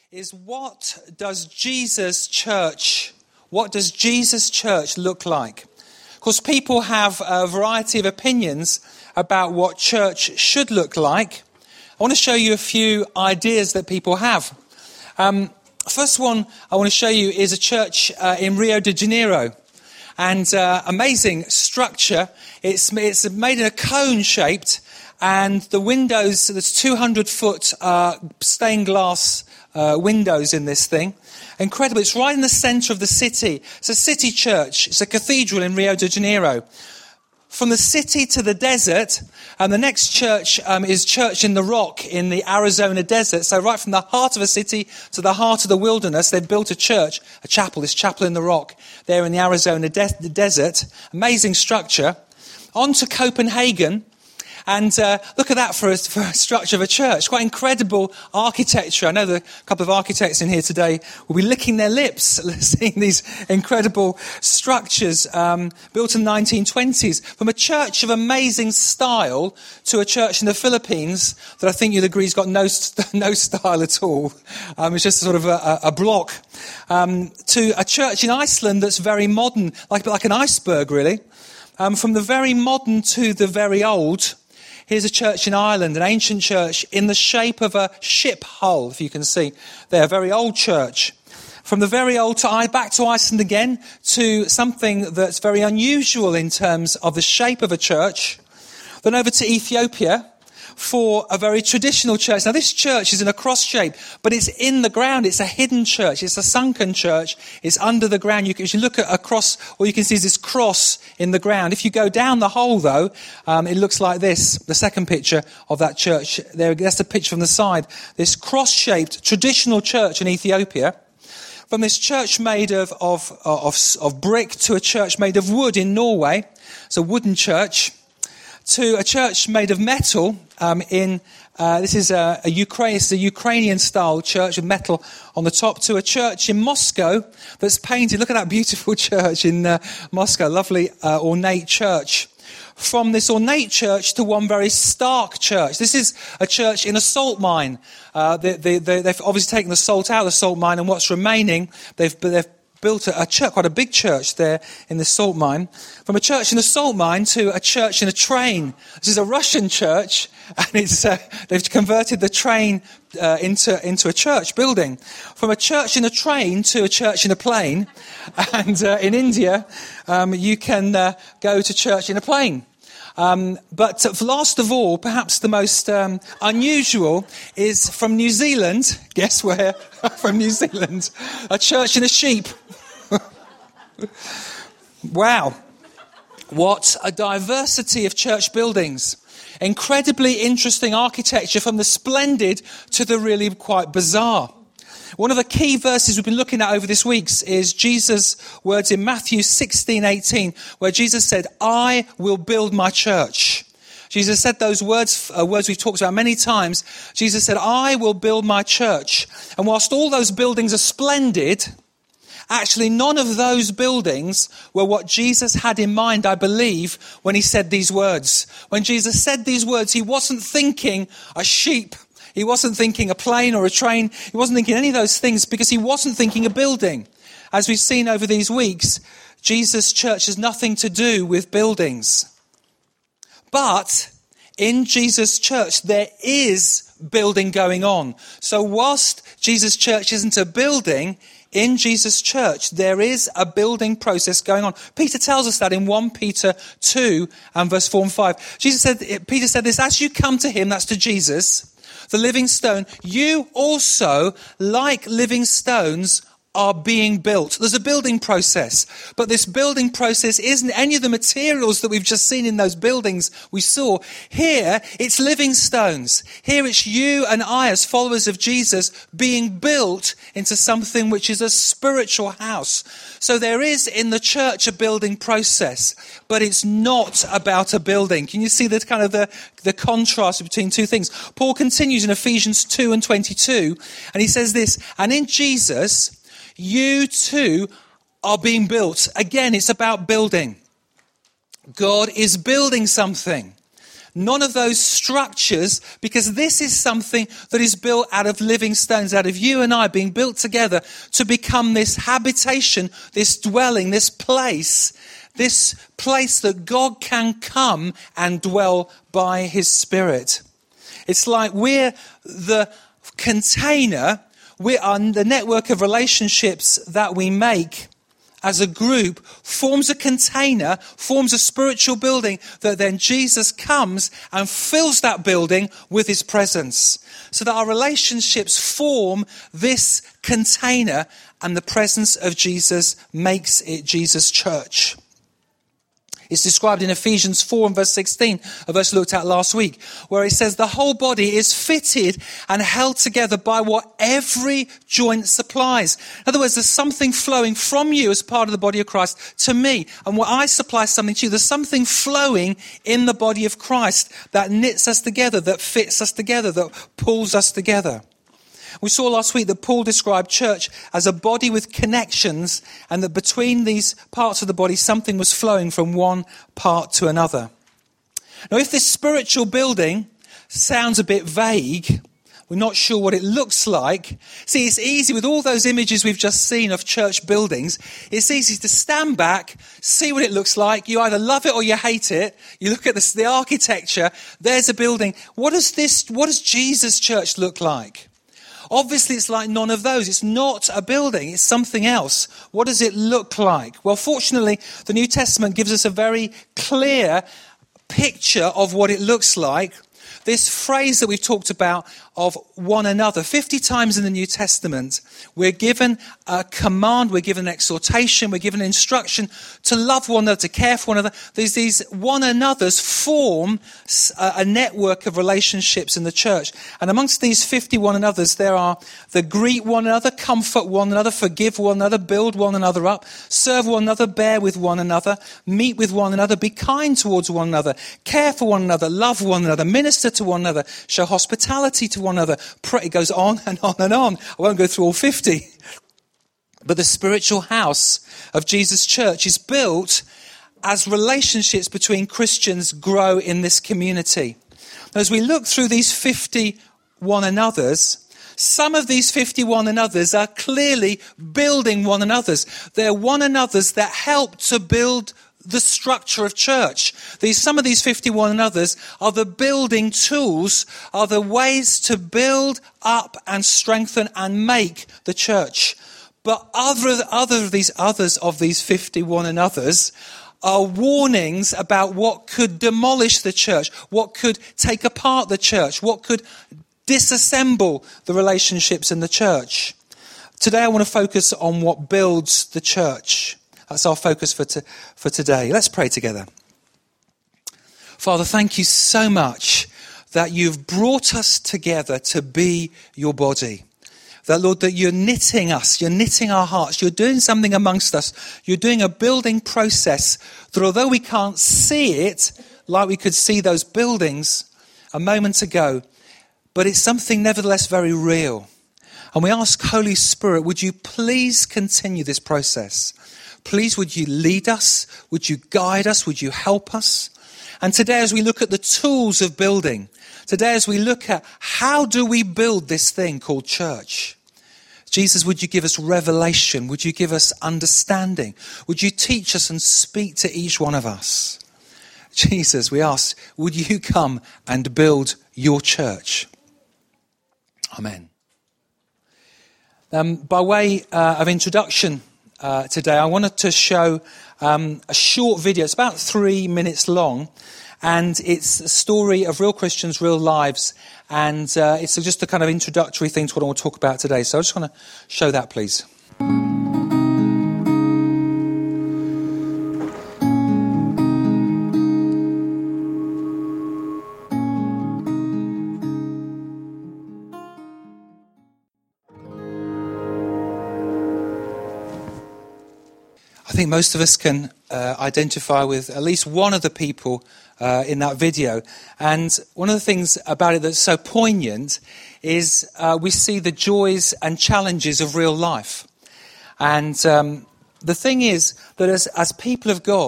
is what does Jesus Church look like? Of course, people have a variety of opinions about what church should look like. I want to show you a few ideas that people have. First one I want to show you is a church in Rio de Janeiro. And amazing structure. It's made in a cone shaped, and the windows, there's 200-foot stained glass windows in this thing. Incredible. It's right in the centre of the city. It's a city church. It's a cathedral in Rio de Janeiro. From the city to the desert, and the next church is Church in the Rock in the Arizona desert. So right from the heart of a city to the heart of the wilderness, they've built a church, a chapel, this Chapel in the Rock, there in the Arizona desert. Amazing structure. On to Copenhagen. And look at that for a structure of a church. Quite incredible architecture. I know a couple of architects in here today will be licking their lips seeing these incredible structures built in the 1920s. From a church of amazing style to a church in the Philippines that I think you'd agree has got no style at all. It's just sort of a block. To a church in Iceland that's very modern, like an iceberg really. From the very modern to the very old. Here's a church in Ireland, an ancient church in the shape of a ship hull, if you can see there, a very old church. From the very old back to Iceland again, to something that's very unusual in terms of the shape of a church. Then over to Ethiopia for a very traditional church. Now this church is in a cross shape, but it's in the ground. It's a hidden church. It's a sunken church. It's under the ground. If you look at a cross, all you can see is this cross in the ground. If you go down the hole though, it looks like this. The second picture of that church there, that's the picture from the side. This cross-shaped traditional church in Ethiopia. From this church made of brick to a church made of wood in Norway. It's a wooden church. To a church made of metal this is a Ukrainian-style church with metal on the top. To a church in Moscow that's painted. Look at that beautiful church in Moscow. Lovely ornate church. From this ornate church to one very stark church. This is a church in a salt mine. They've obviously taken the salt out of the salt mine, and what's remaining, they've built a church, quite a big church there in the salt mine. From a church in a salt mine to a church in a train. This is a Russian church, and they've converted the train into a church building. From a church in a train to a church in a plane. And in India, you can go to church in a plane. But last of all, perhaps the most unusual is from New Zealand. Guess where? From New Zealand. A church in a sheep. Wow. What a diversity of church buildings. Incredibly interesting architecture, from the splendid to the really quite bizarre. One of the key verses we've been looking at over this week is Jesus' words in Matthew 16:18, where Jesus said, "I will build my church." Jesus said those words we've talked about many times. Jesus said, "I will build my church." And whilst all those buildings are splendid, actually none of those buildings were what Jesus had in mind, I believe, when he said these words. When Jesus said these words, he wasn't thinking a sheep. He wasn't thinking a plane or a train. He wasn't thinking any of those things, because he wasn't thinking a building. As we've seen over these weeks, Jesus' church has nothing to do with buildings. But in Jesus' church, there is building going on. So whilst Jesus' church isn't a building, in Jesus' church, there is a building process going on. Peter tells us that in 1 Peter 2 and verse 4 and 5. Peter said this, "As you come to him," that's to Jesus, "the living stone, you also, like living stones, are being built." There's a building process, but this building process isn't any of the materials that we've just seen in those buildings we saw. Here, it's living stones. Here it's you and I, as followers of Jesus, being built into something which is a spiritual house. So there is in the church a building process, but it's not about a building. Can you see the kind of the contrast between two things? Paul continues in Ephesians 2 and 22, and he says this, "And in Jesus, you too are being built." Again, it's about building. God is building something. none of those structures, because this is something that is built out of living stones, out of you and I being built together to become this habitation, this dwelling, this place that God can come and dwell by his Spirit. It's like we're the container, we are the network of relationships that we make as a group forms a container, forms a spiritual building that then Jesus comes and fills that building with his presence. So that our relationships form this container and the presence of Jesus makes it Jesus' church. It's described in Ephesians 4 and verse 16, a verse we looked at last week, where it says the whole body is fitted and held together by what every joint supplies. In other words, there's something flowing from you as part of the body of Christ to me. And when I supply something to you, there's something flowing in the body of Christ that knits us together, that fits us together, that pulls us together. We saw last week that Paul described church as a body with connections, and that between these parts of the body, something was flowing from one part to another. Now, if this spiritual building sounds a bit vague, we're not sure what it looks like. See, it's easy with all those images we've just seen of church buildings. It's easy to stand back, see what it looks like. You either love it or you hate it. You look at the architecture. There's a building. What does Jesus' church look like? Obviously, it's like none of those. It's not a building. It's something else. What does it look like? Well, fortunately, the New Testament gives us a very clear picture of what it looks like. This phrase that we've talked about of one another, 50 times in the New Testament, we're given a command, we're given an exhortation, we're given an instruction to love one another, to care for one another. These one another's form a network of relationships in the church. And amongst these 50 one another's, there are the greet one another, comfort one another, forgive one another, build one another up, serve one another, bear with one another, meet with one another, be kind towards one another, care for one another, love one another, minister to one another, show hospitality to one another. It goes on and on and on. I won't go through all 50. But the spiritual house of Jesus' church is built as relationships between Christians grow in this community. As we look through these 50 one another's, some of these 50 one another's are clearly building one another's. They're one another's that help to build the structure of church. Some of these 50 one another's are the building tools, are the ways to build up and strengthen and make the church. But other of these 50 one another's are warnings about what could demolish the church, what could take apart the church, what could disassemble the relationships in the church. Today I want to focus on what builds the church. That's our focus for today. Let's pray together. Father, thank you so much that you've brought us together to be your body. That, Lord, that you're knitting us, you're knitting our hearts, you're doing something amongst us. You're doing a building process that, although we can't see it like we could see those buildings a moment ago, but it's something nevertheless very real. And we ask, Holy Spirit, would you please continue this process? Please, would you lead us? Would you guide us? Would you help us? And today, as we look at the tools of building, today, as we look at how do we build this thing called church, Jesus, would you give us revelation? Would you give us understanding? Would you teach us and speak to each one of us? Jesus, we ask, would you come and build your church? Amen. By way of introduction, today, I wanted to show a short video. It's about 3 minutes long, and it's a story of real Christians, real lives, and it's just a kind of introductory thing to what I want to talk about today. So I just want to show that, please. I think most of us can identify with at least one of the people in that video. And one of the things about it that's so poignant is we see the joys and challenges of real life. And the thing is that as people of God,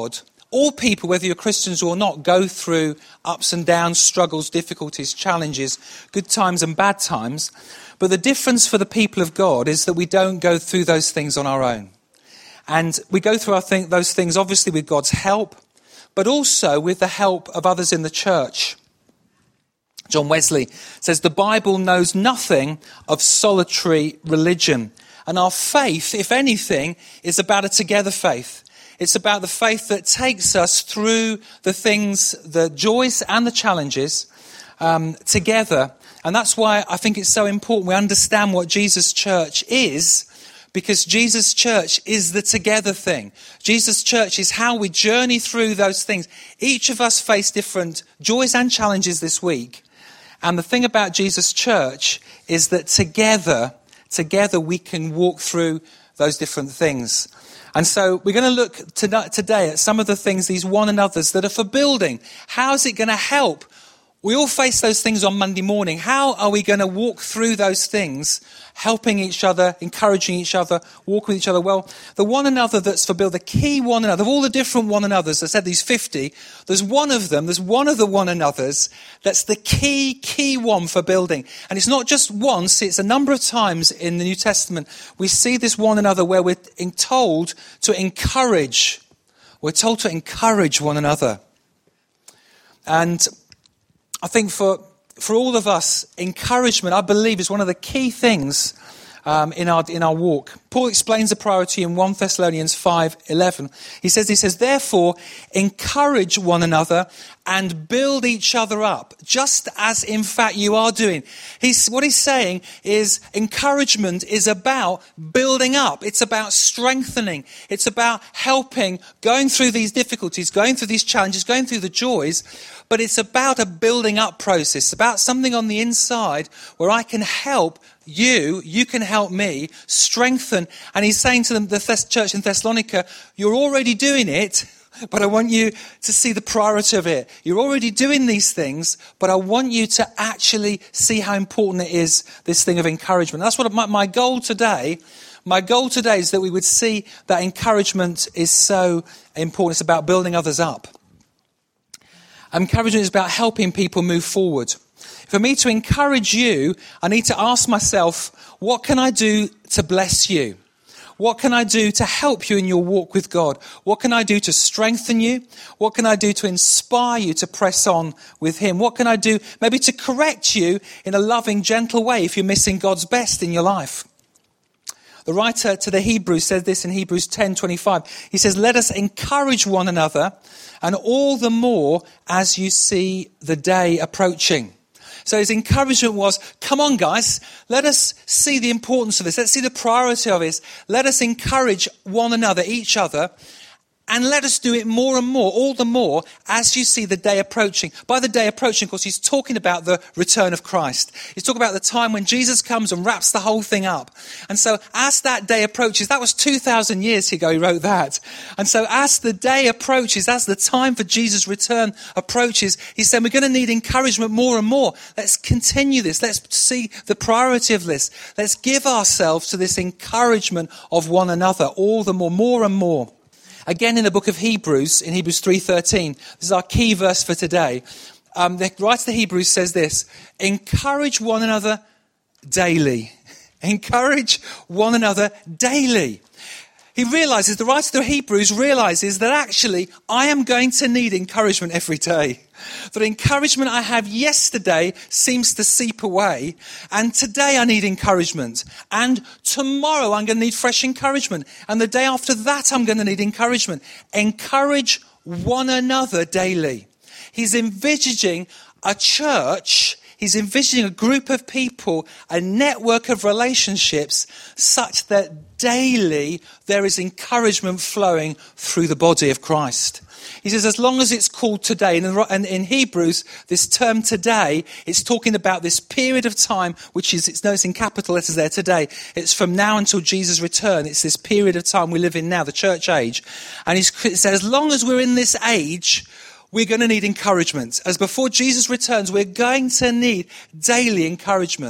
All people, whether you're Christians or not, go through ups and downs, struggles, difficulties, challenges, good times and bad times. But the difference for the people of God is that we don't go through those things on our own. And we go through those things obviously with God's help, but also with the help of others in the church. John Wesley says, the Bible knows nothing of solitary religion. And our faith, if anything, is about a together faith. It's about the faith that takes us through the things, the joys and the challenges together. And that's why I think it's so important we understand what Jesus' church is, because Jesus' church is the together thing. Jesus' church is how we journey through those things. Each of us face different joys and challenges this week. And the thing about Jesus' church is that together we can walk through those different things. And so we're going to look today at some of the things, these one another's that are for building. How's it going to help? We all face those things on Monday morning. How are we going to walk through those things, helping each other, encouraging each other, walking with each other? Well, the one another that's for build, the key one another, of all the different one another's, I said these 50, there's one of the one another's that's the key one for building. And it's not just once, it's a number of times in the New Testament. We see this one another where we're told to encourage. We're told to encourage one another. And I think for all of us, encouragement, I believe, is one of the key things in our walk. Paul explains the priority in 1 Thessalonians 5:11. He says, therefore, encourage one another and build each other up, just as in fact you are doing. What he's saying is encouragement is about building up. It's about strengthening. It's about helping, going through these difficulties, going through these challenges, going through the joys. But it's about a building up process. It's about something on the inside where I can help you can help me strengthen. And he's saying to them, the church in Thessalonica, you're already doing it, but I want you to see the priority of it. You're already doing these things, but I want you to actually see how important it is, this thing of encouragement. That's what my goal today. My goal today is that we would see that encouragement is so important. It's about building others up. Encouragement is about helping people move forward. For me to encourage you, I need to ask myself, what can I do to bless you? What can I do to help you in your walk with God? What can I do to strengthen you? What can I do to inspire you to press on with Him? What can I do maybe to correct you in a loving, gentle way if you're missing God's best in your life? The writer to the Hebrews says this in Hebrews 10:25. He says, let us encourage one another, and all the more as you see the day approaching. So his encouragement was, come on guys, let us see the importance of this. Let's see the priority of this. Let us encourage one another, each other, and let us do it more and more, all the more, as you see the day approaching. By the day approaching, of course, he's talking about the return of Christ. He's talking about the time when Jesus comes and wraps the whole thing up. And so as that day approaches, that was 2,000 years ago he wrote that. And so as the day approaches, as the time for Jesus' return approaches, he said, we're going to need encouragement more and more. Let's continue this. Let's see the priority of this. Let's give ourselves to this encouragement of one another, all the more and more. Again, in the book of Hebrews, in Hebrews 3:13, this is our key verse for today. The writer of the Hebrews says this, encourage one another daily. Encourage one another daily. He realizes, the writer of the Hebrews realizes that actually I am going to need encouragement every day. The encouragement I had yesterday seems to seep away, and today I need encouragement, and tomorrow I'm going to need fresh encouragement, and the day after that I'm going to need encouragement. Encourage one another daily. He's envisaging a church, he's envisioning a group of people, a network of relationships such that daily there is encouragement flowing through the body of Christ. He says, as long as it's called today, and in Hebrews, this term today, it's talking about this period of time, which is, it's in capital letters there, today. It's from now until Jesus' return. It's this period of time we live in now, the church age. And he said, as long as we're in this age, we're going to need encouragement. As before Jesus returns, we're going to need daily encouragement.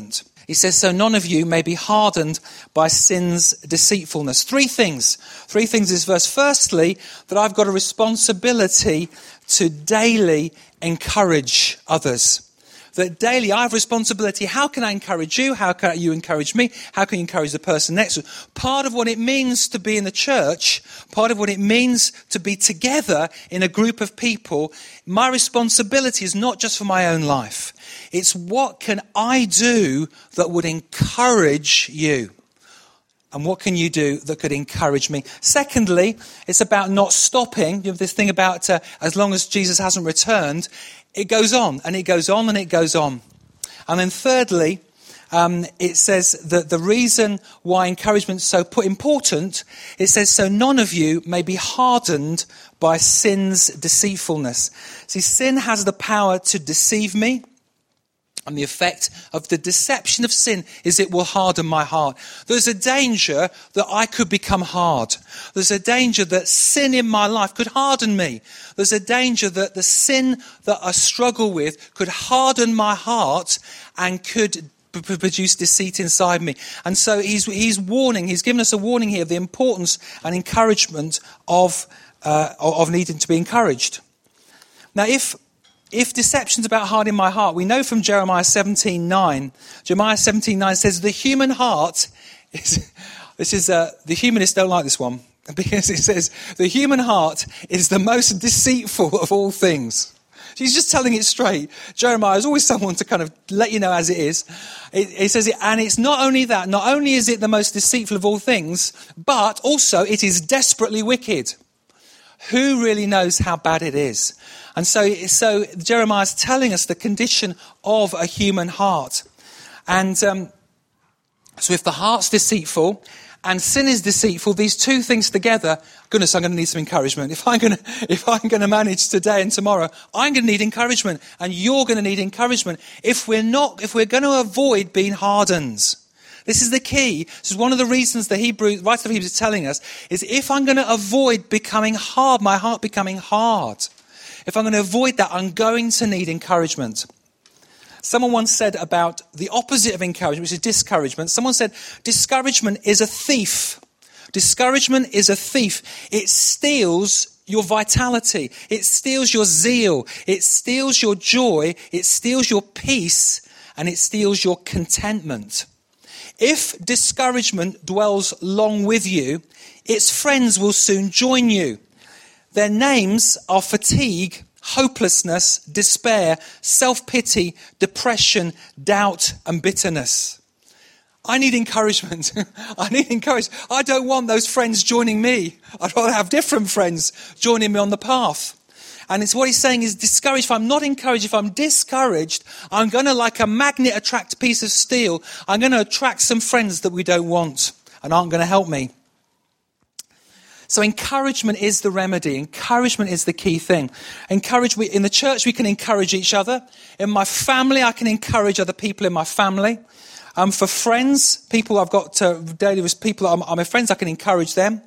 He says, so none of you may be hardened by sin's deceitfulness. Three things in this verse. Firstly, that I've got a responsibility to daily encourage others. That daily I have responsibility. How can I encourage you? How can you encourage me? How can you encourage the person next to you? Part of what it means to be in the church, part of what it means to be together in a group of people, my responsibility is not just for my own life. It's what can I do that would encourage you? And what can you do that could encourage me? Secondly, it's about not stopping. You have this thing about as long as Jesus hasn't returned, it goes on and it goes on and it goes on. And then thirdly, it says that the reason why encouragement is so important, it says, so none of you may be hardened by sin's deceitfulness. See, sin has the power to deceive me. And the effect of the deception of sin is it will harden my heart. There's a danger that I could become hard. There's a danger that sin in my life could harden me. There's a danger that the sin that I struggle with could harden my heart and could produce deceit inside me. And so he's warning, he's given us a warning here of the importance and encouragement of needing to be encouraged. Now, if deception's about hardening my heart, we know from Jeremiah 17:9. Jeremiah 17:9 says the human heart is, the humanists don't like this one, because it says the human heart is the most deceitful of all things. She's just telling it straight. Jeremiah is always someone to kind of let you know as it is. It says, and it's not only that, not only is it the most deceitful of all things, but also it is desperately wicked. Who really knows how bad it is? And so Jeremiah is telling us the condition of a human heart. And so if the heart's deceitful and sin is deceitful, these two things together, goodness, I'm going to need some encouragement. If I'm going to manage today and tomorrow, I'm going to need encouragement, and you're going to need encouragement. If we're going to avoid being hardened. This is the key. This is one of the reasons the writer of Hebrews is telling us, is if I'm going to avoid becoming hard, my heart becoming hard, if I'm going to avoid that, I'm going to need encouragement. Someone once said about the opposite of encouragement, which is discouragement. Someone said, discouragement is a thief. Discouragement is a thief. It steals your vitality. It steals your zeal. It steals your joy. It steals your peace. And it steals your contentment. If discouragement dwells long with you, its friends will soon join you. Their names are fatigue, hopelessness, despair, self-pity, depression, doubt, and bitterness. I need encouragement. I need encouragement. I don't want those friends joining me. I'd rather have different friends joining me on the path. And it's what he's saying is discouraged. If I'm not encouraged, if I'm discouraged, I'm going to, like a magnet, attract a piece of steel. I'm going to attract some friends that we don't want and aren't going to help me. So encouragement is the remedy. Encouragement is the key thing. In the church, we can encourage each other. In my family, I can encourage other people in my family. For friends, people I've got daily with people that are my friends, I can encourage them.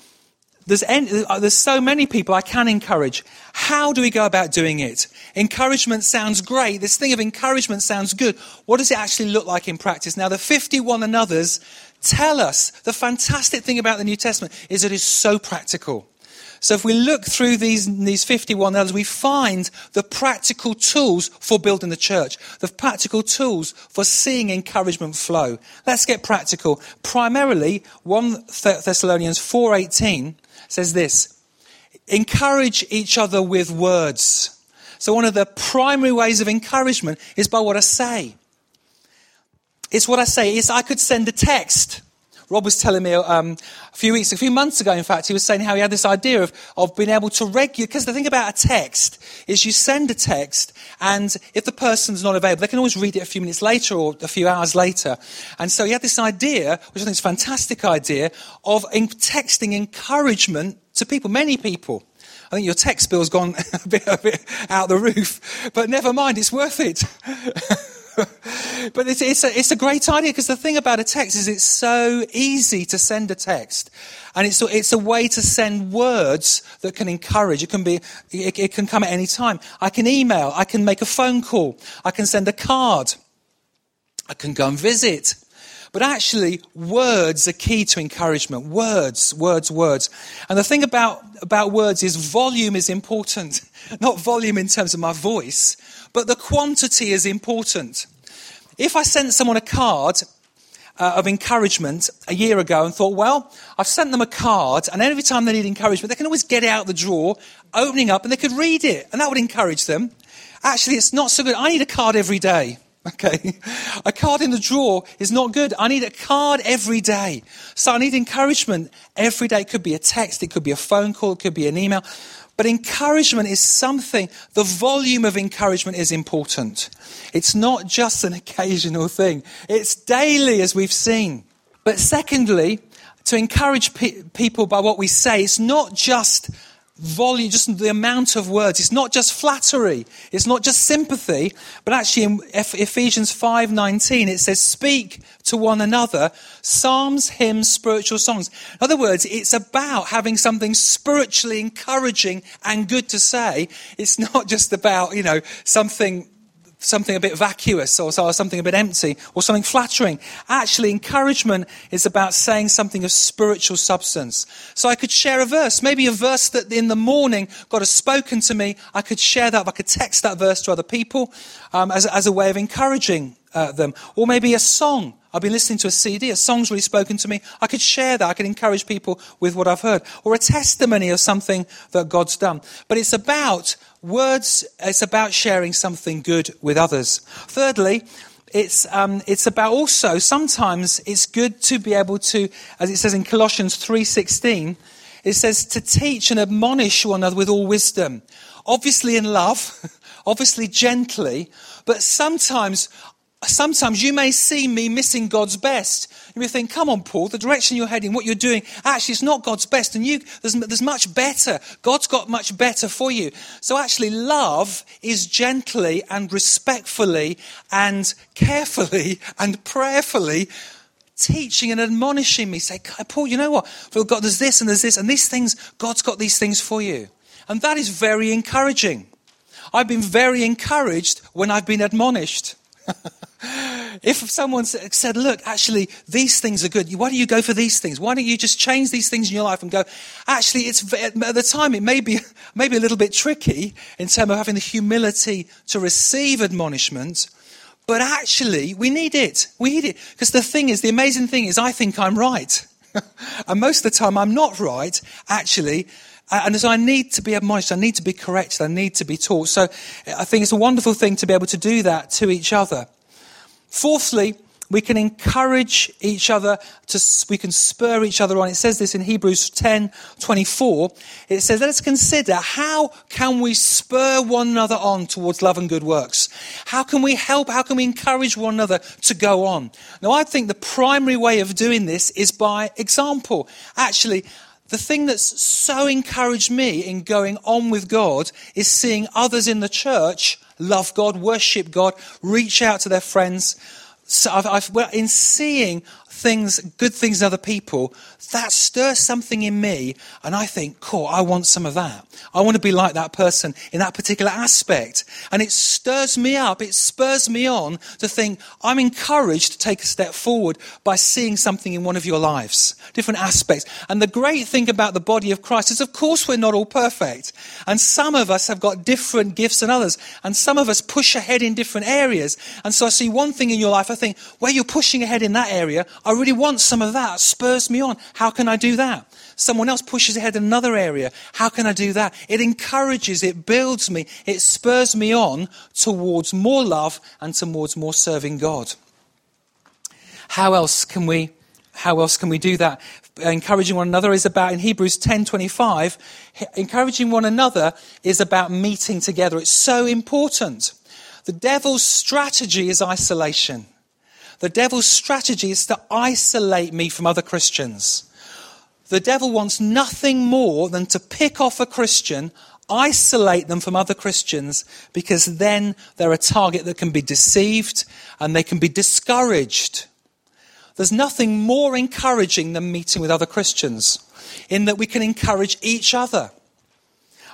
There's so many people I can encourage. How do we go about doing it? Encouragement sounds great. This thing of encouragement sounds good. What does it actually look like in practice? Now, the 51 another's tell us the fantastic thing about the New Testament is that it's so practical. So if we look through these 51 others, we find the practical tools for building the church, the practical tools for seeing encouragement flow. Let's get practical. Primarily, 1 Thessalonians 4:18 says this: encourage each other with words. So one of the primary ways of encouragement is by what I say. It's what I say. I could send a text. Rob was telling me a few months ago, in fact, he was saying how he had this idea of being able to regulate, because the thing about a text is you send a text, and if the person's not available, they can always read it a few minutes later or a few hours later. And so he had this idea, which I think is a fantastic idea, of texting encouragement to people, many people. I think your text bill's gone a bit out the roof, but never mind, it's worth it. But it's a great idea, because the thing about a text is it's so easy to send a text, and it's a way to send words that can encourage. It can come at any time. I can email, I can make a phone call, I can send a card. I can go and visit. But actually, words are key to encouragement. Words. And the thing about words is volume is important. Not volume in terms of my voice, but the quantity is important. If I sent someone a card of encouragement a year ago and thought, well, I've sent them a card, and every time they need encouragement, they can always get it out the drawer, opening up, and they could read it, and that would encourage them. Actually, it's not so good. I need a card every day. Okay, a card in the drawer is not good. I need a card every day. So I need encouragement every day. It could be a text, it could be a phone call, it could be an email. But encouragement is something, the volume of encouragement is important. It's not just an occasional thing. It's daily, as we've seen. But secondly, to encourage people by what we say, it's not just volume, just the amount of words. It's not just flattery. It's not just sympathy. But actually in Ephesians 5:19, it says, speak to one another, psalms, hymns, spiritual songs. In other words, it's about having something spiritually encouraging and good to say. It's not just about, something a bit vacuous or something a bit empty or something flattering. Actually, encouragement is about saying something of spiritual substance. So I could share a verse, maybe a verse that in the morning God has spoken to me. I could share that, I could text that verse to other people as a way of encouraging them. Or maybe a song. I've been listening to a CD, a song's really spoken to me. I could share that. I could encourage people with what I've heard. Or a testimony of something that God's done. But it's about words, it's about sharing something good with others. Thirdly, it's about also, sometimes it's good to be able to, as it says in Colossians 3:16, it says to teach and admonish one another with all wisdom. Obviously in love, obviously gently, but sometimes you may see me missing God's best. You may think, come on, Paul, the direction you're heading, what you're doing, actually it's not God's best. And there's much better. God's got much better for you. So actually love is gently and respectfully and carefully and prayerfully teaching and admonishing me. Say, Paul, you know what? God, there's this and these things, God's got these things for you. And that is very encouraging. I've been very encouraged when I've been admonished. If someone said, look, actually, these things are good. Why don't you go for these things? Why don't you just change these things in your life and go, actually, at the time, it may be a little bit tricky in terms of having the humility to receive admonishment. But actually, we need it. We need it. Because the amazing thing is I think I'm right. And most of the time I'm not right, actually. And so I need to be admonished, I need to be corrected, I need to be taught. So I think it's a wonderful thing to be able to do that to each other. Fourthly, we can encourage each other, we can spur each other on. It says this in Hebrews 10:24. It says, let us consider how can we spur one another on towards love and good works? How can we help, how can we encourage one another to go on? Now I think the primary way of doing this is by example. Actually, the thing that's so encouraged me in going on with God is seeing others in the church love God, worship God, reach out to their friends. So in seeing good things in other people, that stirs something in me. And I think, cool, I want some of that. I want to be like that person in that particular aspect. And it stirs me up. It spurs me on to think I'm encouraged to take a step forward by seeing something in one of your lives, different aspects. And the great thing about the body of Christ is, of course, we're not all perfect. And some of us have got different gifts than others. And some of us push ahead in different areas. And so I see one thing in your life, I think, where you're pushing ahead in that area, I really want some of that. It spurs me on. How can I do that? Someone else pushes ahead in another area. How can I do that? It encourages, it builds me, it spurs me on towards more love and towards more serving God. How else can we do that? Encouraging one another is about, in Hebrews 10:25, encouraging one another is about meeting together. It's so important. The devil's strategy is isolation. The devil's strategy is to isolate me from other Christians. The devil wants nothing more than to pick off a Christian, isolate them from other Christians, because then they're a target that can be deceived and they can be discouraged. There's nothing more encouraging than meeting with other Christians, in that we can encourage each other.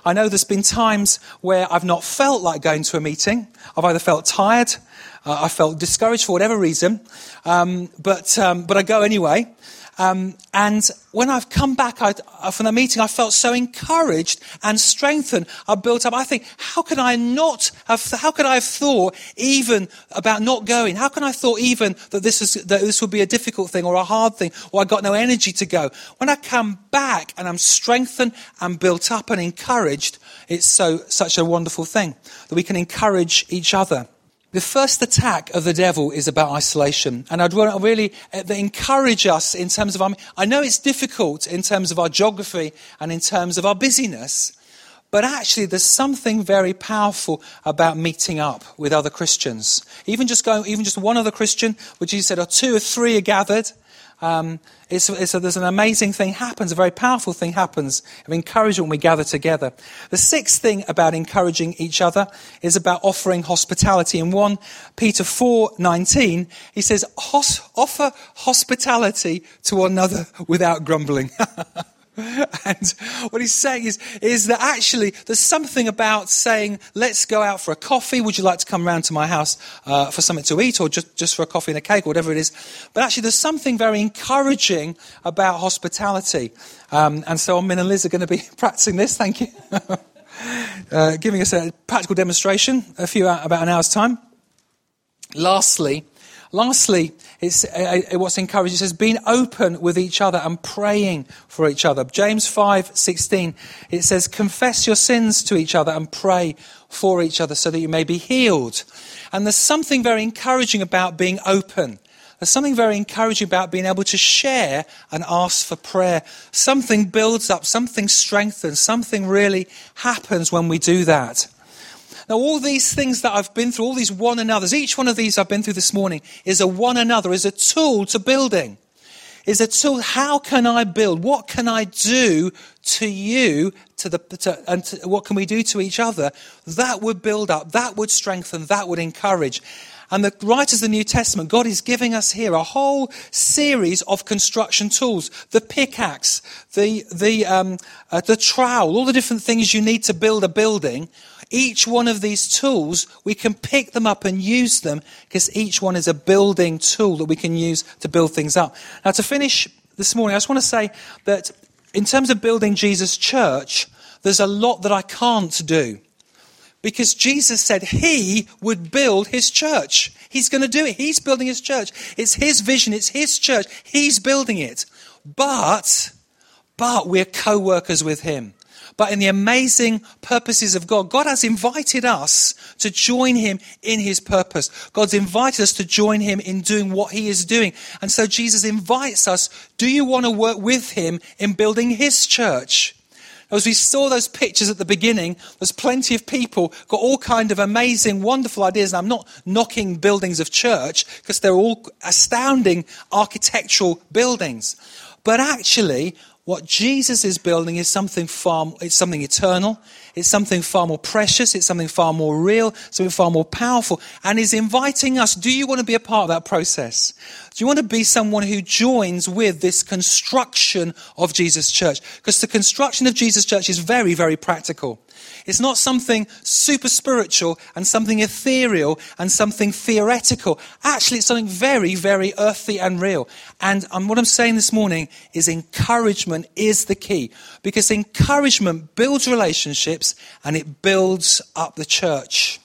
I know there's been times where I've not felt like going to a meeting. I've either felt tired, I felt discouraged for whatever reason, but I go anyway. And when I've come back from the meeting, I felt so encouraged and strengthened. I built up. I think, how could I have thought even about not going? How can I thought even that this would be a difficult thing or a hard thing, or I got no energy to go? When I come back and I'm strengthened and built up and encouraged, it's such a wonderful thing that we can encourage each other. The first attack of the devil is about isolation. And I'd want to really encourage us in terms of, I know it's difficult in terms of our geography and in terms of our busyness, but actually there's something very powerful about meeting up with other Christians. Even just one other Christian, which he said, or two or three are gathered. There's an amazing thing happens, a very powerful thing happens of encouragement when we gather together. The sixth thing about encouraging each other is about offering hospitality. In 1 Peter 4:19, he says, offer hospitality to one another without grumbling. And what he's saying is that actually there's something about saying, let's go out for a coffee. Would you like to come round to my house for something to eat, or just for a coffee and a cake, or whatever it is? But actually there's something very encouraging about hospitality. And so me and Liz are going to be practicing this. Thank you. Giving us a practical demonstration about an hour's time. Lastly, what's encouraged, it says, being open with each other and praying for each other. James 5:16, it says, confess your sins to each other and pray for each other so that you may be healed. And there's something very encouraging about being open. There's something very encouraging about being able to share and ask for prayer. Something builds up, something strengthens, something really happens when we do that. Now, all these things that I've been through, all these one another's, each one of these I've been through this morning is a one another, is a tool to building. Is a tool, how can I build? What can I do to you, what can we do to each other? That would build up, that would strengthen, that would encourage. And the writers of the New Testament, God is giving us here a whole series of construction tools. The pickaxe, the trowel, all the different things you need to build a building. Each one of these tools, we can pick them up and use them because each one is a building tool that we can use to build things up. Now, to finish this morning, I just want to say that in terms of building Jesus' church, there's a lot that I can't do. Because Jesus said he would build his church. He's going to do it. He's building his church. It's his vision. It's his church. He's building it. But we're co-workers with him. But in the amazing purposes of God, God has invited us to join him in his purpose. God's invited us to join him in doing what he is doing. And so Jesus invites us, do you want to work with him in building his church? As we saw those pictures at the beginning, there's plenty of people got all kind of amazing, wonderful ideas. And I'm not knocking buildings of church because they're all astounding architectural buildings. But actually, what Jesus is building is something eternal. It's something far more precious. It's something far more real, something far more powerful. And he's inviting us, do you want to be a part of that process? Do you want to be someone who joins with this construction of Jesus' church? Because the construction of Jesus' church is very, very practical. It's not something super spiritual and something ethereal and something theoretical. Actually, it's something very, very earthy and real. And what I'm saying this morning is encouragement is the key. Because encouragement builds relationships and it builds up the church.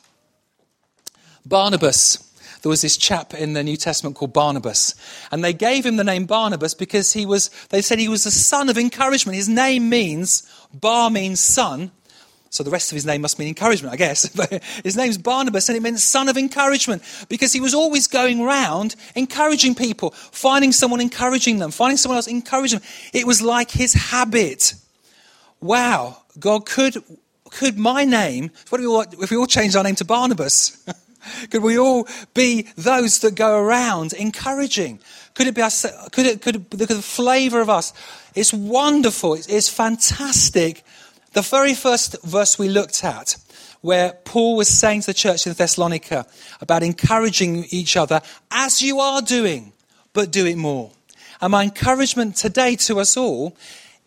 Barnabas. There was this chap in the New Testament called Barnabas. And they gave him the name Barnabas because they said he was the son of encouragement. His name Bar means son. So the rest of his name must mean encouragement, I guess. But his name's Barnabas and it meant son of encouragement because he was always going around encouraging people, finding someone encouraging them, finding someone else encouraging them. It was like his habit. Wow, God, could my name, if we all changed our name to Barnabas, could we all be those that go around encouraging? Could it be the flavour of us? It's wonderful. It's fantastic. The very first verse we looked at, where Paul was saying to the church in Thessalonica about encouraging each other, as you are doing, but do it more. And my encouragement today to us all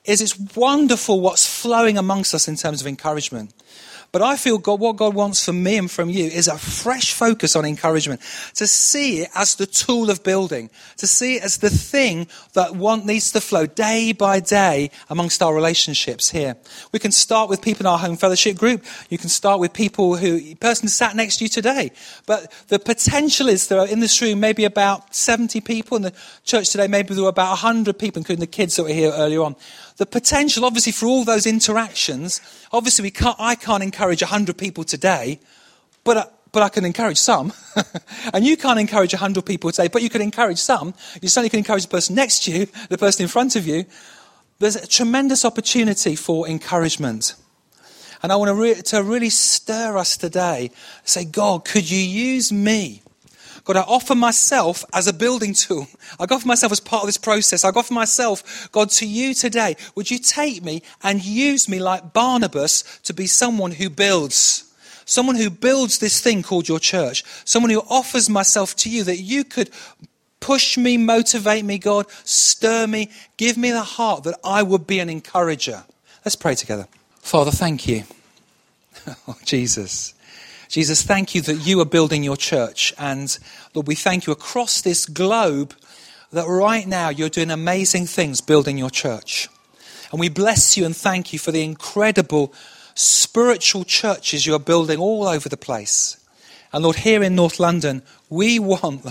is it's wonderful what's flowing amongst us in terms of encouragement. But I feel what God wants from me and from you is a fresh focus on encouragement. To see it as the tool of building. To see it as the thing that needs to flow day by day amongst our relationships here. We can start with people in our home fellowship group. You can start with people person sat next to you today. But the potential is there are in this room maybe about 70 people. In the church today maybe there were about 100 people, including the kids that were here earlier on. The potential, obviously, for all those interactions, obviously I can't encourage 100 people today, but I can encourage some. And you can't encourage 100 people today, but you can encourage some. You certainly can encourage the person next to you, the person in front of you. There's a tremendous opportunity for encouragement. And I want to really stir us today. Say, God, could you use me? God, I offer myself as a building tool. I offer myself as part of this process. I offer myself, God, to you today. Would you take me and use me like Barnabas to be someone who builds? Someone who builds this thing called your church. Someone who offers myself to you that you could push me, motivate me, God, stir me, give me the heart that I would be an encourager. Let's pray together. Father, thank you. Oh, Jesus. Jesus, thank you that you are building your church. And Lord, we thank you across this globe that right now you're doing amazing things building your church. And we bless you and thank you for the incredible spiritual churches you are building all over the place. And Lord, here in North London, we want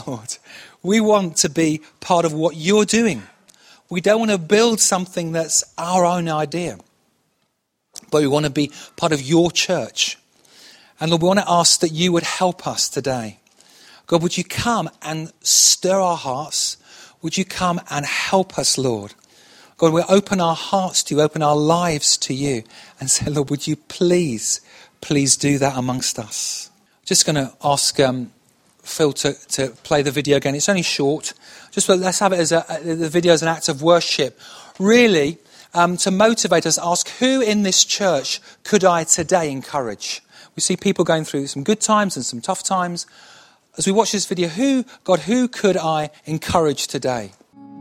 to be part of what you're doing. We don't want to build something that's our own idea, but we want to be part of your church. And Lord, we want to ask that you would help us today. God, would you come and stir our hearts? Would you come and help us, Lord? God, we'll open our hearts to you, open our lives to you, and say, Lord, would you please do that amongst us? Just going to ask Phil to play the video again. It's only short. Let's have it as the video as an act of worship. Really, to motivate us, ask who in this church could I today encourage? We see people going through some good times and some tough times. As we watch this video, who could I encourage today?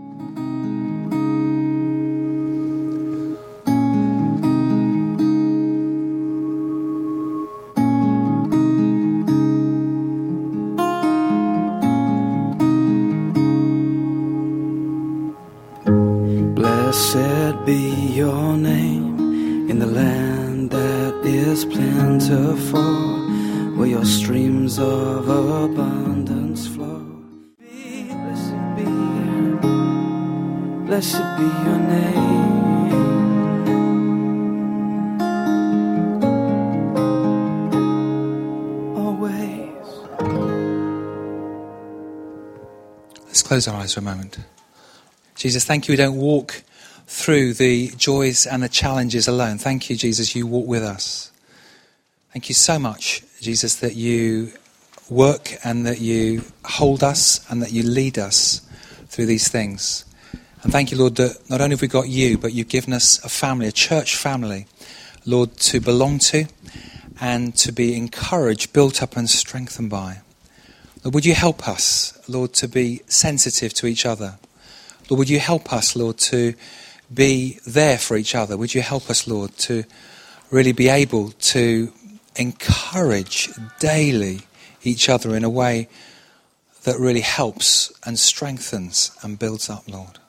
Blessed be your name in the land that is plentiful, where your streams of abundance flow. Blessed be your name. Always. Let's close our eyes for a moment. Jesus, thank you we don't walk through the joys and the challenges alone. Thank you, Jesus, you walk with us. Thank you so much, Jesus, that you work and that you hold us and that you lead us through these things. And thank you, Lord, that not only have we got you, but you've given us a family, a church family, Lord, to belong to and to be encouraged, built up and strengthened by. Lord, would you help us, Lord, to be sensitive to each other? Lord, would you help us, Lord, to be there for each other? Would you help us, Lord, to really be able to encourage daily each other in a way that really helps and strengthens and builds up, Lord?